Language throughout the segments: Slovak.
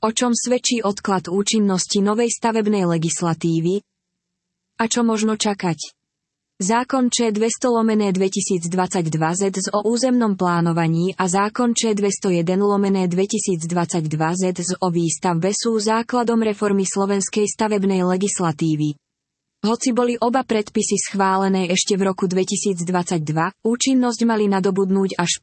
O čom svedčí odklad účinnosti novej stavebnej legislatívy? A čo možno čakať? Zákon Č200/2022 ZS o územnom plánovaní a zákon Č201/2022 ZS o výstavbe sú základom reformy slovenskej stavebnej legislatívy. Hoci boli oba predpisy schválené ešte v roku 2022, účinnosť mali nadobudnúť až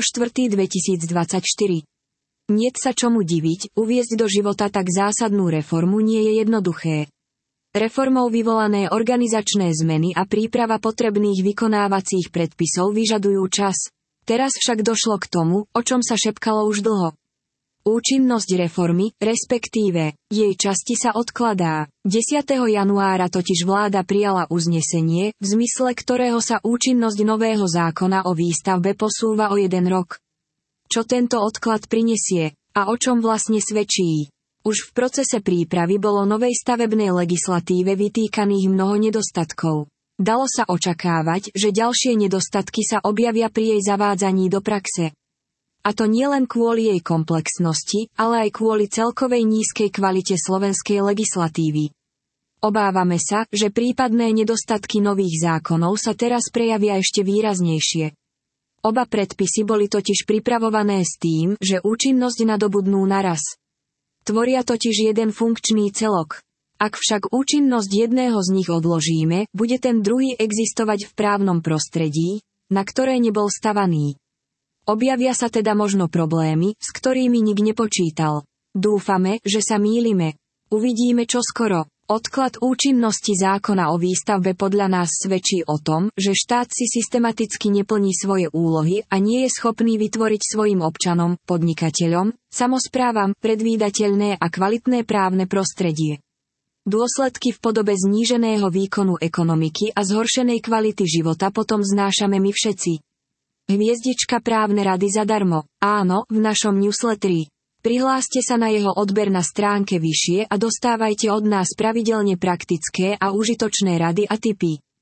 1.4.2024. Niet sa čomu diviť, uviesť do života tak zásadnú reformu nie je jednoduché. Reformou vyvolané organizačné zmeny a príprava potrebných vykonávacích predpisov vyžadujú čas. Teraz však došlo k tomu, o čom sa šepkalo už dlho. Účinnosť reformy, respektíve jej časti sa odkladá. 10. januára totiž vláda prijala uznesenie, v zmysle ktorého sa účinnosť nového zákona o výstavbe posúva o 1 rok. Čo tento odklad prinesie a o čom vlastne svedčí? Už v procese prípravy bolo novej stavebnej legislatíve vytýkaných mnoho nedostatkov. Dalo sa očakávať, že ďalšie nedostatky sa objavia pri jej zavádzaní do praxe. A to nielen kvôli jej komplexnosti, ale aj kvôli celkovej nízkej kvalite slovenskej legislatívy. Obávame sa, že prípadné nedostatky nových zákonov sa teraz prejavia ešte výraznejšie. Oba predpisy boli totiž pripravované s tým, že účinnosť nadobudnú naraz. Tvoria totiž jeden funkčný celok. Ak však účinnosť jedného z nich odložíme, bude ten druhý existovať v právnom prostredí, na ktoré nebol stavaný. Objavia sa teda možno problémy, s ktorými nik nepočítal. Dúfame, že sa mýlime. Uvidíme čoskoro. Odklad účinnosti zákona o výstavbe podľa nás svedčí o tom, že štát si systematicky neplní svoje úlohy a nie je schopný vytvoriť svojim občanom, podnikateľom, samosprávam predvídateľné a kvalitné právne prostredie. Dôsledky v podobe zníženého výkonu ekonomiky a zhoršenej kvality života potom znášame my všetci. Hviezdička právne rady zadarmo. Áno, v našom newsletteri. Prihláste sa na jeho odber na stránke vyššie a dostávajte od nás pravidelne praktické a užitočné rady a tipy.